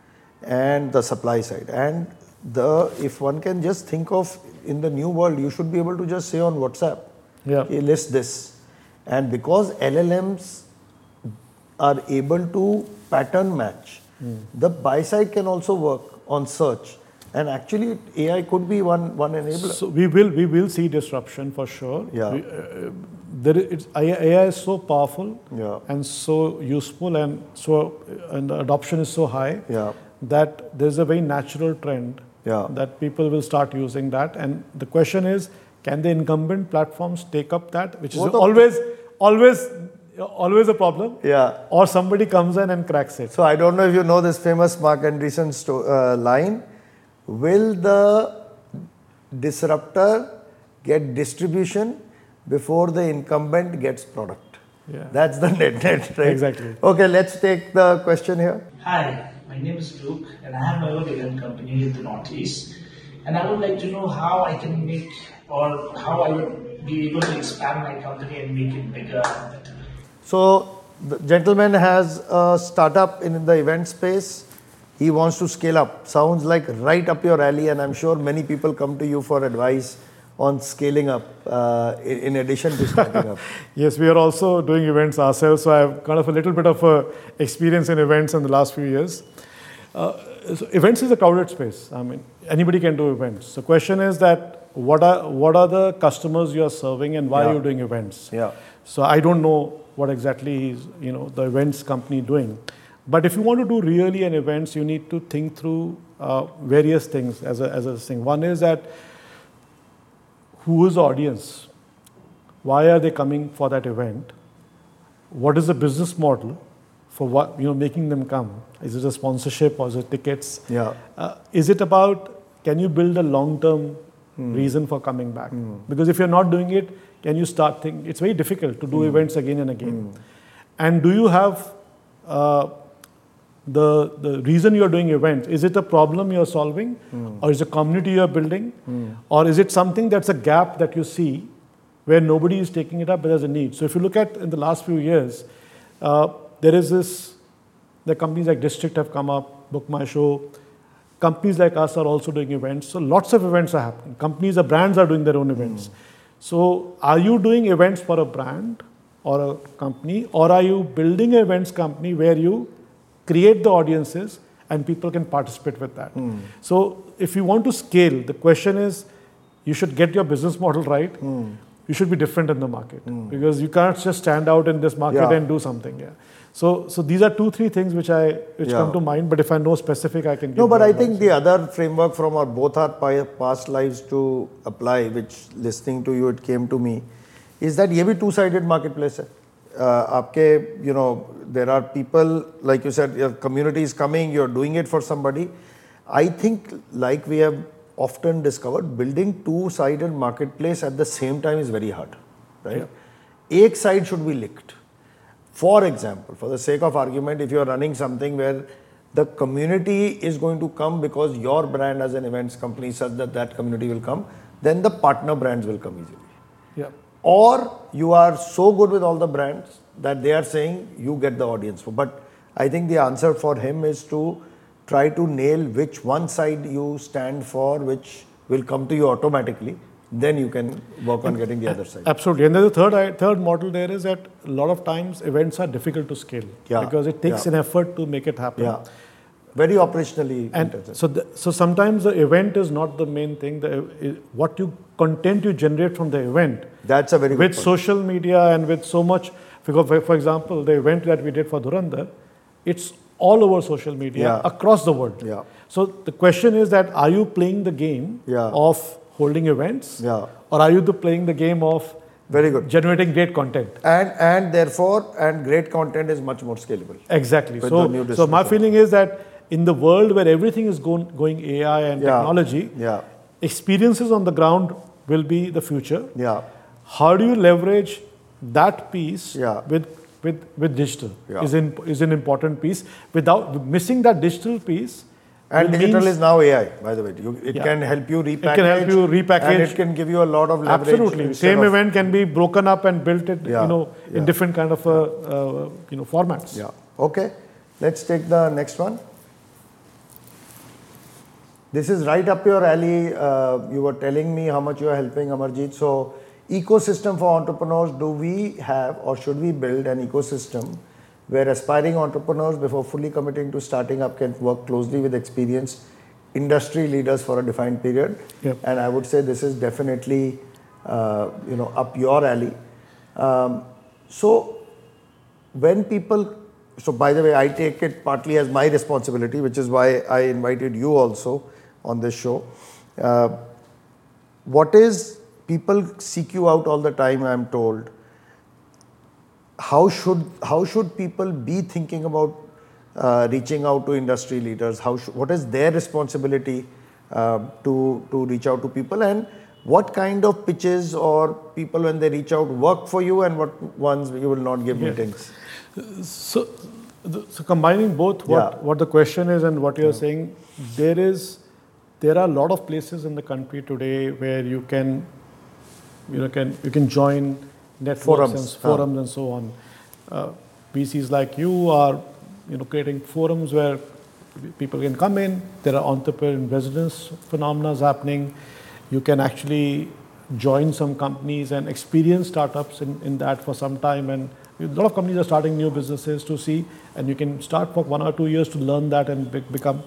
Speaker 1: and the supply side. And the if one can just think of in the new world, you should be able to just say on WhatsApp,
Speaker 2: yeah.
Speaker 1: okay, list this. And because L L Ms are able to pattern match, mm. the buy side can also work on search. And actually, A I could be one one enabler.
Speaker 2: So we will we will see disruption for sure.
Speaker 1: Yeah.
Speaker 2: We, uh, there is, A I is so powerful
Speaker 1: yeah.
Speaker 2: and so useful, and so and the adoption is so high
Speaker 1: yeah.
Speaker 2: that there's a very natural trend
Speaker 1: yeah.
Speaker 2: that people will start using that. And the question is, can the incumbent platforms take up that, which is
Speaker 1: what
Speaker 2: always always always a problem.
Speaker 1: Yeah.
Speaker 2: Or somebody comes in and cracks it.
Speaker 1: So I don't know if you know this famous Mark Andreessen sto- uh, line. Will the disruptor get distribution before the incumbent gets product?
Speaker 2: Yeah.
Speaker 1: That's the net net, right?
Speaker 2: Exactly.
Speaker 1: Okay, let's take the question here.
Speaker 3: Hi, my name is Luke and I have my own event company in the Northeast. And I would like to know how I can make or how I would be able to expand my company and make it bigger and better.
Speaker 1: So the gentleman has a startup in the event space. He wants to scale up. Sounds like right up your alley, and I'm sure many people come to you for advice on scaling up uh, in addition to starting up.
Speaker 2: Yes, we are also doing events ourselves, so I have kind of a little bit of a experience in events in the last few years. Uh, so events is a crowded space. I mean, anybody can do events. The question is that what are what are the customers you are serving and why
Speaker 1: yeah.
Speaker 2: are you doing events?
Speaker 1: Yeah.
Speaker 2: So I don't know what exactly is you know the events company doing. But if you want to do really an events, you need to think through uh, various things as a, as a thing. One is that who is the audience? Why are they coming for that event? What is the business model for what you know making them come? Is it a sponsorship or is it tickets?
Speaker 1: Yeah.
Speaker 2: Uh, is it about can you build a long-term mm. reason for coming back? Mm. Because if you're not doing it, can you start thinking? It's very difficult to do mm. events again and again. Mm. And do you have uh, The, the reason you're doing events, is it a problem you're solving mm. or is it a community you're building mm. or is it something that's a gap that you see where nobody is taking it up but there's a need? So if you look at in the last few years, uh, there is this, the companies like District have come up, Book My Show, companies like us are also doing events. So lots of events are happening. Companies, the brands are doing their own events. Mm. So are you doing events for a brand or a company, or are you building an events company where you create the audiences and people can participate with that. Mm. So if you want to scale, the question is, you should get your business model right. Mm. You should be different in the market mm. because you can't just stand out in this market yeah. and do something. Yeah. So so these are two, three things which I which yeah. come to mind. But if I know specific, I can give
Speaker 1: No, but I
Speaker 2: advice.
Speaker 1: think the other framework from our both our past lives to apply, which listening to you, it came to me, is that ये भी two-sided marketplace है. Uh, आपके, you know, there are people, like you said, your community is coming, you're doing it for somebody. I think, like we have often discovered, building two-sided marketplace at the same time is very hard, right? Yeah. Ek side should be licked. For example, for the sake of argument, if you're running something where the community is going to come because your brand as an events company such that that community will come, then the partner brands will come easily.
Speaker 2: Yeah.
Speaker 1: Or you are so good with all the brands that they are saying you get the audience. But I think the answer for him is to try to nail which one side you stand for, which will come to you automatically. Then you can work on getting the other side.
Speaker 2: Absolutely. And there's a third third model there is that a lot of times events are difficult to scale
Speaker 1: yeah.
Speaker 2: because it takes
Speaker 1: yeah.
Speaker 2: an effort to make it happen.
Speaker 1: Yeah. Very operationally
Speaker 2: and
Speaker 1: intensive.
Speaker 2: so the, so sometimes the event is not the main thing. The what you content you generate from the event.
Speaker 1: That's a very good
Speaker 2: with
Speaker 1: point.
Speaker 2: Social media and with so much. For, for example, the event that we did for Dhurandhar, it's all over social media
Speaker 1: yeah.
Speaker 2: across the world.
Speaker 1: Yeah.
Speaker 2: So the question is that are you playing the game
Speaker 1: yeah.
Speaker 2: of holding events,
Speaker 1: yeah.
Speaker 2: or are you the playing the game of
Speaker 1: very good
Speaker 2: generating great content?
Speaker 1: And and therefore, and great content is much more scalable.
Speaker 2: Exactly. So so my feeling is that in the world where everything is going, going A I and
Speaker 1: yeah.
Speaker 2: technology,
Speaker 1: yeah.
Speaker 2: experiences on the ground will be the future.
Speaker 1: Yeah.
Speaker 2: How do you leverage that piece
Speaker 1: yeah.
Speaker 2: with with with digital?
Speaker 1: Yeah.
Speaker 2: Is in is an important piece. Without missing that digital piece.
Speaker 1: And digital is now A I, by the way. You, it
Speaker 2: yeah.
Speaker 1: can help you repackage.
Speaker 2: It can help you repackage.
Speaker 1: And it can give you a lot of leverage.
Speaker 2: Absolutely. Same event can be broken up and built it,
Speaker 1: yeah.
Speaker 2: you know,
Speaker 1: yeah.
Speaker 2: in different kind of uh, uh, you know formats.
Speaker 1: Yeah. Okay. Let's take the next one. This is right up your alley. Uh, you were telling me how much you are helping Amarjeet. So, ecosystem for entrepreneurs, do we have or should we build an ecosystem where aspiring entrepreneurs before fully committing to starting up can work closely with experienced industry leaders for a defined period?
Speaker 2: Yep.
Speaker 1: And I would say this is definitely uh, you know, up your alley. Um, so, when people, so by the way, I take it partly as my responsibility, which is why I invited you also on this show. Uh, what is, people seek you out all the time, I'm told. How should, how should people be thinking about uh, reaching out to industry leaders? How sh- what is their responsibility uh, to, to reach out to people? And what kind of pitches or people when they reach out work for you and what ones you will not give yeah. meetings?
Speaker 2: So, so combining both what, yeah. what the question is and what you're yeah. saying, there is, there are a lot of places in the country today where you can, you know, can you can join networks forums, and forums yeah. and so on. Uh, V Cs like you are, you know, creating forums where people can come in. There are entrepreneur in residence phenomena happening. You can actually join some companies and experience startups in, in that for some time. And a lot of companies are starting new businesses to see, and you can start for one or two years to learn that and be, become.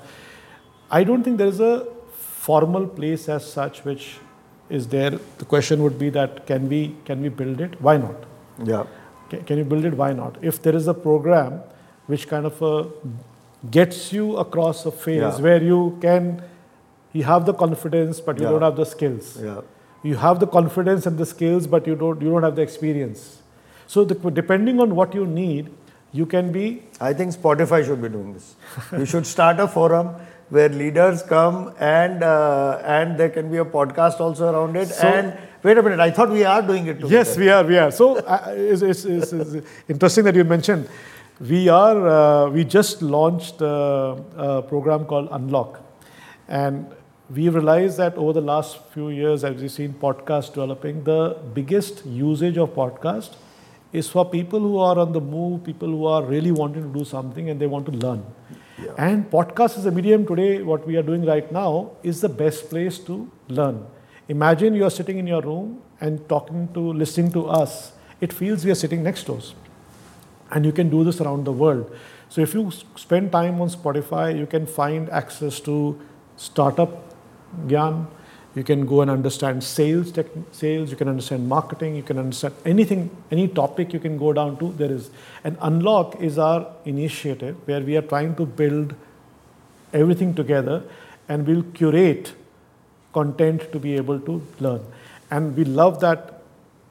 Speaker 2: I don't think there is a formal place as such which is there. The question would be that can we can we build it? Why not?
Speaker 1: Yeah.
Speaker 2: Can, can you build it? Why not? If there is a program which kind of uh, gets you across a phase yeah. where you can, you have the confidence but you yeah. don't have the skills.
Speaker 1: Yeah.
Speaker 2: You have the confidence and the skills but you don't you don't have the experience. So the, depending on what you need, you can be.
Speaker 1: I think Spotify should be doing this. You should start a forum where leaders come and uh, and there can be a podcast also around it. So, and wait a minute, I thought we are doing it together.
Speaker 2: Yes, we are. We are. So uh, it's, it's, it's, it's interesting that you mentioned. We are. Uh, we just launched a, a program called Unlock, and we realized that over the last few years, as we've seen podcasts developing, the biggest usage of podcast is for people who are on the move, people who are really wanting to do something and they want to learn. Yeah. And podcast is a medium today, what we are doing right now is the best place to learn. Imagine you are sitting in your room and talking to, listening to us. It feels we are sitting next to us. And you can do this around the world. So if you spend time on Spotify, you can find access to startup gyan. You can go and understand sales, tech, sales. You can understand marketing. You can understand anything, any topic you can go down to. There is. And Unlock is our initiative where we are trying to build everything together and we'll curate content to be able to learn. And we love that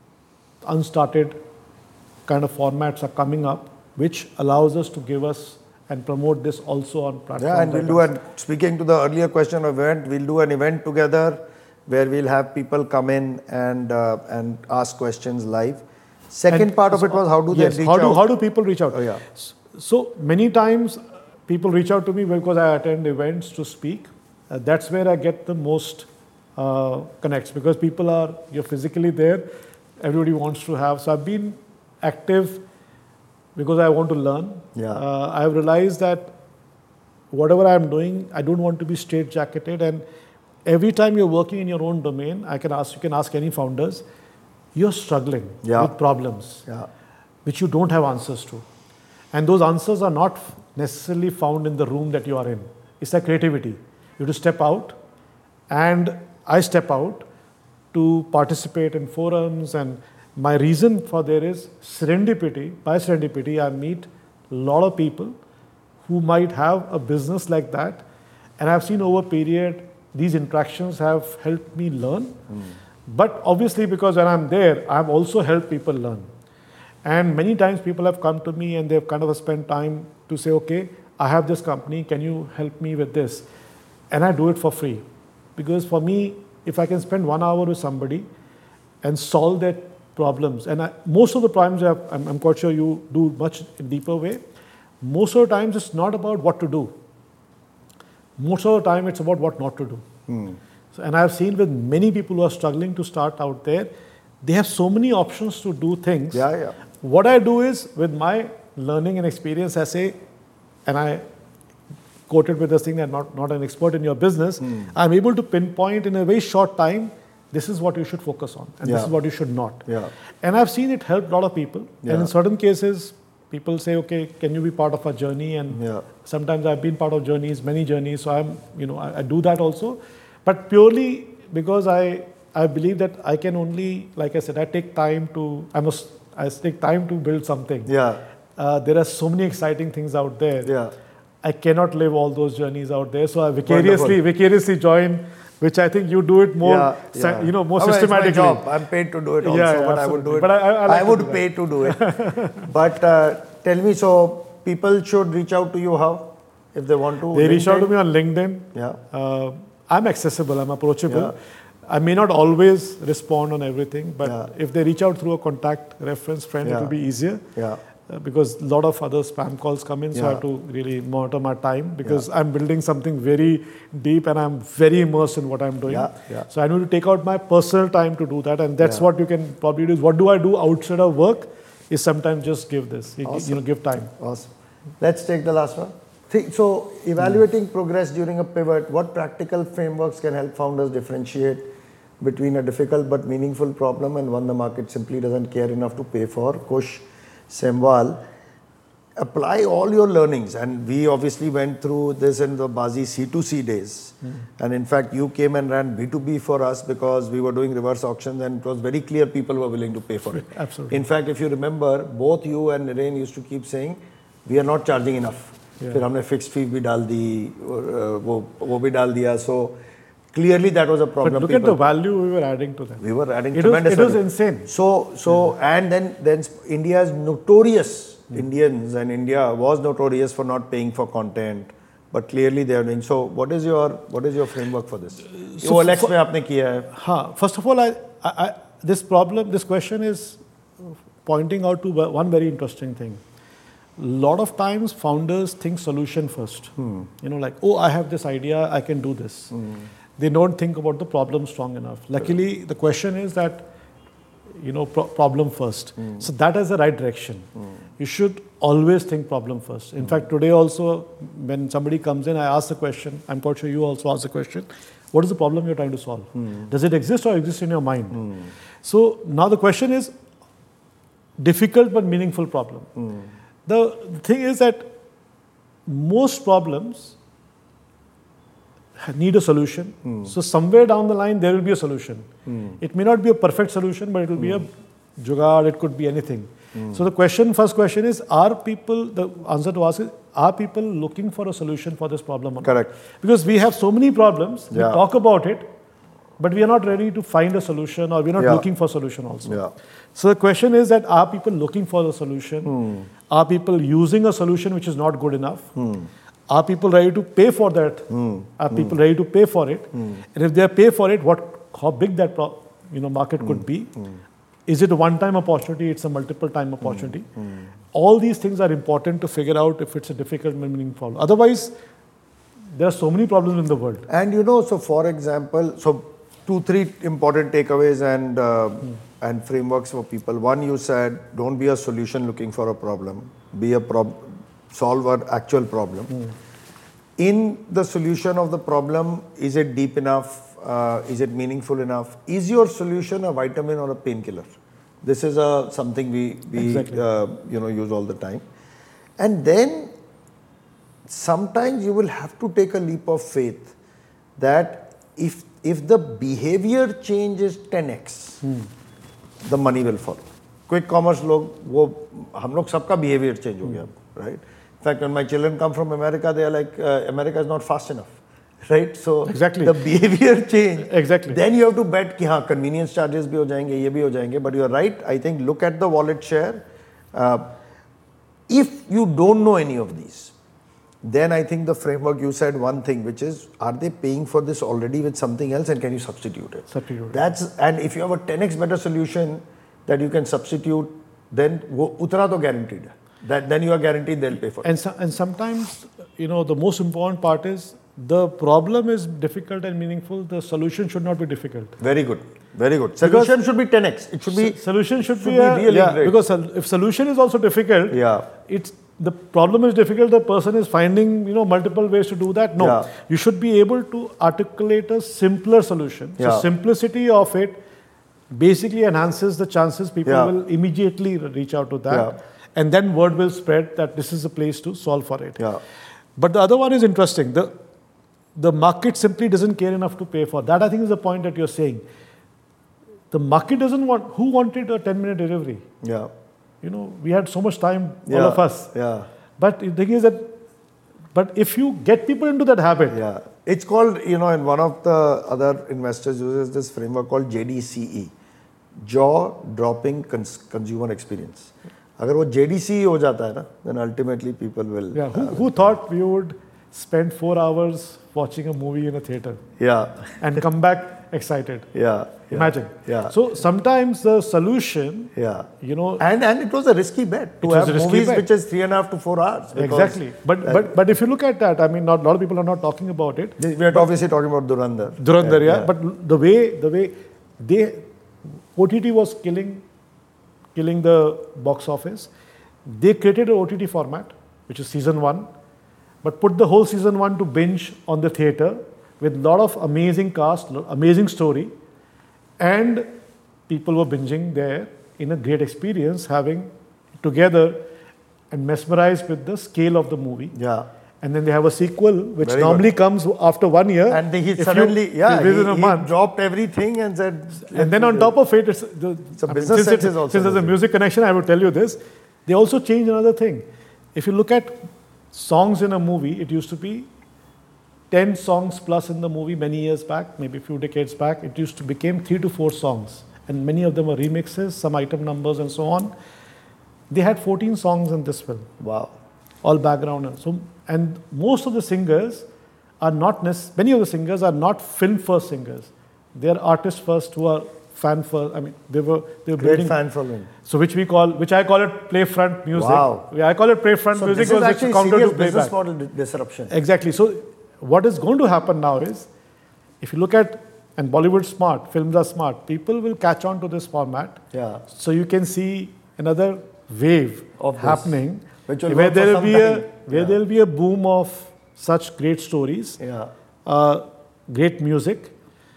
Speaker 2: unstarted kind of formats are coming up, which allows us to give us and promote this also on platforms.
Speaker 1: Yeah, and we'll do an, speaking to the earlier question of event, we'll do an event together where we'll have people come in and uh, and ask questions live. Second and part of so, it was how do
Speaker 2: yes,
Speaker 1: they reach
Speaker 2: how do,
Speaker 1: out?
Speaker 2: How do people reach out?
Speaker 1: Oh, yeah.
Speaker 2: So many times people reach out to me because I attend events to speak. Uh, that's where I get the most uh, connects because people are, you're physically there, everybody wants to have. So I've been active because I want to learn.
Speaker 1: Yeah.
Speaker 2: Uh, I've realized that whatever I'm doing, I don't want to be straitjacketed. And every time you're working in your own domain, I can ask, you can ask any founders, you're struggling
Speaker 1: yeah.
Speaker 2: with problems
Speaker 1: yeah.
Speaker 2: which you don't have answers to. And those answers are not necessarily found in the room that you are in. It's like creativity. You have to step out, and I step out to participate in forums. And my reason for there is serendipity. By serendipity, I meet a lot of people who might have a business like that. And I've seen over a period, these interactions have helped me learn. Mm. But obviously, because when I'm there, I've also helped people learn. And many times people have come to me and they've kind of spent time to say, okay, I have this company, can you help me with this? And I do it for free. Because for me, if I can spend one hour with somebody and solve their problems, and I, most of the problems, have, I'm, I'm quite sure you do much in deeper way, most of the times it's not about what to do. Most of the time it's about what not to do.
Speaker 1: Hmm.
Speaker 2: So, and I've seen with many people who are struggling to start out there, they have so many options to do things.
Speaker 1: Yeah, yeah.
Speaker 2: What I do is, with my learning and experience, I say, and I quoted with this thing that not, not an expert in your business, mm. I'm able to pinpoint in a very short time, this is what you should focus on and yeah. this is what you should not.
Speaker 1: Yeah.
Speaker 2: And I've seen it help a lot of people. Yeah. And in certain cases, people say, okay, can you be part of a journey? And yeah. sometimes I've been part of journeys, many journeys. So I'm, you know, I, I do that also. But purely because I, I believe that I can only, like I said, I take time to, I must, I take time to build something.
Speaker 1: Yeah.
Speaker 2: Uh, there are so many exciting things out there.
Speaker 1: Yeah.
Speaker 2: I cannot live all those journeys out there. So I vicariously, Wonderful. vicariously join, which I think you do it more, yeah, yeah. you know, more oh, systematically.
Speaker 1: It's my job. I'm paid to do it also,
Speaker 2: yeah, yeah,
Speaker 1: but
Speaker 2: absolutely.
Speaker 1: I would do it.
Speaker 2: But I, I, I, like
Speaker 1: I would to pay to do it. But uh, tell me, so people should reach out to you how? If they want to?
Speaker 2: They LinkedIn? reach out to me on LinkedIn.
Speaker 1: Yeah.
Speaker 2: Uh, I'm accessible. I'm approachable. Yeah. I may not always respond on everything, but yeah. if they reach out through a contact reference friend, yeah. it will be easier.
Speaker 1: Yeah.
Speaker 2: Uh, because a lot of other spam calls come in, so yeah. I have to really monitor my time because yeah. I'm building something very deep and I'm very immersed in what I'm doing.
Speaker 1: Yeah. Yeah.
Speaker 2: So I need to take out my personal time to do that, and that's yeah. what you can probably do. Is what do I do outside of work? Is sometimes just give this, awesome. you know, give time.
Speaker 1: Awesome. Let's take the last one. So evaluating mm. progress during a pivot, what practical frameworks can help founders differentiate between a difficult but meaningful problem and one the market simply doesn't care enough to pay for? Kush Semwal, apply all your learnings, and we obviously went through this in the Baazi C two C days, mm. and in fact you came and ran B two B for us because we were doing reverse auctions and it was very clear people were willing to pay for it.
Speaker 2: Absolutely.
Speaker 1: In fact, if you remember, both you and Naren used to keep saying we are not charging enough. Yeah. फिर हमने fixed fee भी डाल दी, वो वो भी डाल दिया. So clearly that was a problem.
Speaker 2: But look people, at the value we were adding to them.
Speaker 1: We were adding
Speaker 2: it
Speaker 1: tremendous
Speaker 2: was, It was
Speaker 1: value.
Speaker 2: insane.
Speaker 1: So, so yeah. and then, then India is notorious, mm. Indians and India was notorious for not paying for content. But clearly they are doing. So what is your what is your framework for this? So O L X में आपने किया है.
Speaker 2: हाँ, first of all, I, I, I, this problem, this question is pointing out to one very interesting thing. A lot of times founders think solution first. Hmm. You know, like, oh, I have this idea, I can do this. Hmm. They don't think about the problem strong enough. Luckily, the question is that, you know, pro problem first. Hmm. So that is the right direction. Hmm. You should always think problem first. In hmm. fact, today also, when somebody comes in, I ask the question, I'm quite sure you also ask the question, what is the problem you're trying to solve? Hmm. Does it exist or exist in your mind? Hmm. So now the question is, difficult but meaningful problem. Hmm. The thing is that most problems need a solution. Mm. So somewhere down the line, there will be a solution. Mm. It may not be a perfect solution, but it will mm. be a jugaad, it could be anything. Mm. So the question, first question is, are people, the answer to ask is, are people looking for a solution for this problem?
Speaker 1: Correct.
Speaker 2: Because we have so many problems,
Speaker 1: yeah.
Speaker 2: we talk about it, but we are not ready to find a solution, or we are not
Speaker 1: yeah.
Speaker 2: looking for a solution also.
Speaker 1: Yeah.
Speaker 2: So the question is that, are people looking for a solution? Hmm. Are people using a solution which is not good enough? Hmm. Are people ready to pay for that? Hmm. Are people hmm. ready to pay for it? Hmm. And if they pay for it, what, how big that pro, you know, market hmm. could be? Hmm. Is it a one-time opportunity? It's a multiple-time opportunity. Hmm. Hmm. All these things are important to figure out if it's a difficult meaning problem. Otherwise, there are so many problems in the world.
Speaker 1: And you know, so for example, so two, three important takeaways and uh, hmm. and frameworks for people. One, you said, don't be a solution looking for a problem. Be a prob solve an actual problem. Mm. In the solution of the problem, is it deep enough? Uh, is it meaningful enough? Is your solution a vitamin or a painkiller? This is a, something we, we
Speaker 2: exactly.
Speaker 1: uh, you know, use all the time. And then sometimes you will have to take a leap of faith that if, if the behavior change is ten X, mm. the money will follow. Quick commerce log, wo, hum log sabka behavior change ho gaya, right? In fact, when my children come from America, they are like, uh, America is not fast enough, right? So
Speaker 2: exactly.
Speaker 1: the behavior change.
Speaker 2: Exactly.
Speaker 1: Then you have to bet ki haan, convenience charges bhi ho jayenge, ye bhi ho jayenge. But you are right. I think look at the wallet share. Uh, if you don't know any of these, then I think the framework, you said one thing, which is, are they paying for this already with something else and can you substitute it?
Speaker 2: Substitute.
Speaker 1: That's, and if you have a ten X better solution that you can substitute, then wo utna to guaranteed. That, then you are guaranteed they'll pay for it.
Speaker 2: And, so, and sometimes, you know, the most important part is the problem is difficult and meaningful. The solution should not be difficult.
Speaker 1: Very good. Very good. Solution because should be ten X. It should be.
Speaker 2: Solution should,
Speaker 1: should
Speaker 2: be, a,
Speaker 1: be really
Speaker 2: yeah,
Speaker 1: great.
Speaker 2: Because if solution is also difficult,
Speaker 1: yeah.
Speaker 2: it's the problem is difficult. The person is finding, you know, multiple ways to do that. No,
Speaker 1: yeah.
Speaker 2: you should be able to articulate a simpler solution.
Speaker 1: Yeah.
Speaker 2: So simplicity of it basically enhances the chances people
Speaker 1: yeah.
Speaker 2: will immediately reach out to that.
Speaker 1: Yeah.
Speaker 2: And then word will spread that this is a place to solve for it.
Speaker 1: Yeah.
Speaker 2: But the other one is interesting. The, the market simply doesn't care enough to pay for that. I think is the point that you're saying. The market doesn't want, who wanted a ten minute delivery?
Speaker 1: Yeah.
Speaker 2: You know, we had so much time,
Speaker 1: yeah.
Speaker 2: all of us.
Speaker 1: Yeah.
Speaker 2: But the thing is that, but if you get people into that habit.
Speaker 1: Yeah. It's called, you know, and one of the other investors uses this framework called J D C E. Jaw-dropping cons consumer experience. अगर वो J D C E हो जाता है ना, then ultimately people will.
Speaker 2: Yeah. Who, who thought we would spend four hours watching a movie in a theater?
Speaker 1: Yeah.
Speaker 2: And come back excited.
Speaker 1: Yeah. Yeah.
Speaker 2: Imagine.
Speaker 1: Yeah.
Speaker 2: So sometimes the solution,
Speaker 1: yeah.
Speaker 2: you know,
Speaker 1: and and it was a risky bet to have movies bet. which is three and a half to four hours.
Speaker 2: Exactly. But but but if you look at that, I mean, not a lot of people are not talking about it.
Speaker 1: We are obviously talking about Dhurandhar.
Speaker 2: Dhurandhar, yeah, yeah. But the way the way they O T T was killing killing the box office, they created an O T T format, which is season one, but put the whole season one to binge on the theater with a lot of amazing cast, amazing story, and people were binging there in a great experience, having together and mesmerized with the scale of the movie.
Speaker 1: Yeah.
Speaker 2: And then they have a sequel, which
Speaker 1: Very
Speaker 2: normally
Speaker 1: good.
Speaker 2: comes after one year.
Speaker 1: And he suddenly,
Speaker 2: you,
Speaker 1: yeah,
Speaker 2: within
Speaker 1: he,
Speaker 2: a
Speaker 1: he
Speaker 2: month.
Speaker 1: dropped everything and said.
Speaker 2: And then on top of it, it's, the,
Speaker 1: it's a
Speaker 2: I
Speaker 1: business
Speaker 2: mean,
Speaker 1: sense
Speaker 2: since,
Speaker 1: is also
Speaker 2: since there's a music connection, I will tell you this. They also changed another thing. If you look at songs in a movie, it used to be ten songs plus in the movie many years back, maybe a few decades back. It used to become three to four songs. And many of them were remixes, some item numbers and so on. They had fourteen songs in this film.
Speaker 1: Wow.
Speaker 2: All background. And so, and most of the singers are not, many of the singers are not film first singers. They are artists first who are fan first. I mean, they were, they were
Speaker 1: Great
Speaker 2: building.
Speaker 1: fan following.
Speaker 2: So which we call, which I call it play front music.
Speaker 1: Wow.
Speaker 2: Yeah, I call it play front
Speaker 1: so
Speaker 2: music.
Speaker 1: This is actually
Speaker 2: counter
Speaker 1: serious
Speaker 2: to
Speaker 1: business
Speaker 2: playback.
Speaker 1: model disruption.
Speaker 2: Exactly. So what is going to happen now is, if you look at, and Bollywood's smart, films are smart, people will catch on to this format.
Speaker 1: Yeah.
Speaker 2: So you can see another wave
Speaker 1: of this,
Speaker 2: happening
Speaker 1: which will
Speaker 2: where there will be a
Speaker 1: time.
Speaker 2: where
Speaker 1: yeah.
Speaker 2: there will be a boom of such great stories,
Speaker 1: yeah.
Speaker 2: uh, great music,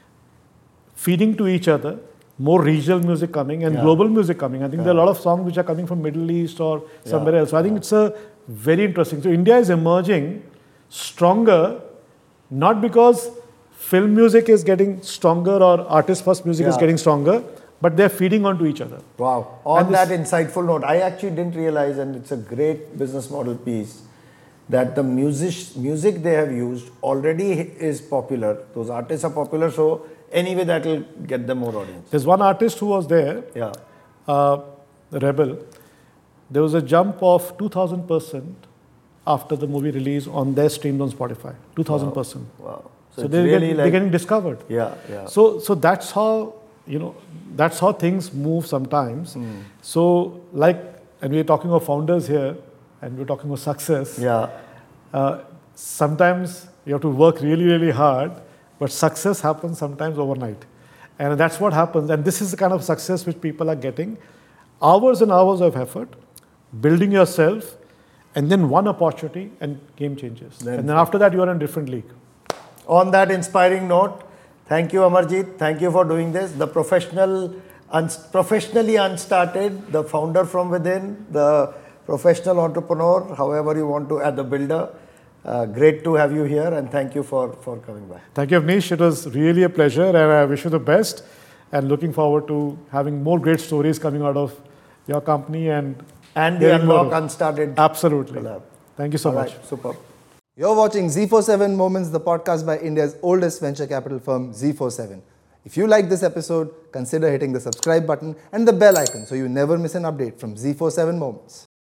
Speaker 2: feeding to each other, more regional music coming and
Speaker 1: yeah.
Speaker 2: global music coming. I think
Speaker 1: yeah.
Speaker 2: there are a lot of songs which are coming from Middle East or somewhere
Speaker 1: yeah.
Speaker 2: else. So I think
Speaker 1: yeah.
Speaker 2: it's a very interesting. So India is emerging stronger, not because film music is getting stronger or artist first music
Speaker 1: yeah.
Speaker 2: is getting stronger, but they're feeding onto each other.
Speaker 1: Wow. On
Speaker 2: and
Speaker 1: that insightful note, I actually didn't realize, and it's a great business model piece, that the music, music they have used already is popular. Those artists are popular, so anyway that will get them more audience.
Speaker 2: There's one artist who was there,
Speaker 1: yeah.
Speaker 2: uh, Rebel. There was a jump of two thousand percent after the movie release on their streams on Spotify. two thousand percent.
Speaker 1: Wow. wow. So,
Speaker 2: so
Speaker 1: it's
Speaker 2: they're,
Speaker 1: really
Speaker 2: getting,
Speaker 1: like,
Speaker 2: they're getting discovered.
Speaker 1: Yeah, yeah.
Speaker 2: So, so that's how, you know, that's how things move sometimes.
Speaker 1: Mm.
Speaker 2: So, like, and we're talking of founders here, and we're talking of success.
Speaker 1: Yeah.
Speaker 2: Uh, sometimes you have to work really, really hard, but success happens sometimes overnight. And that's what happens. And this is the kind of success which people are getting. Hours and hours of effort, building yourself, and then one opportunity and game changes. Then and then after that, you are in a different league.
Speaker 1: On that inspiring note, thank you, Amarjeet. Thank you for doing this. The professional, un professionally unstarted, the founder from within, the professional entrepreneur, however you want to add the builder. Uh, great to have you here, and thank you for, for coming by.
Speaker 2: Thank you, Avnish. It was really a pleasure, and I wish you the best. And looking forward to having more great stories coming out of your company and
Speaker 1: and the Unlock Unstarted.
Speaker 2: Absolutely.
Speaker 1: Collab.
Speaker 2: Thank you so
Speaker 1: All
Speaker 2: much.
Speaker 1: Right, superb.
Speaker 4: You're watching Z forty-seven Moments, the podcast by India's oldest venture capital firm, Z forty-seven. If you like this episode, consider hitting the subscribe button and the bell icon so you never miss an update from Z forty-seven Moments.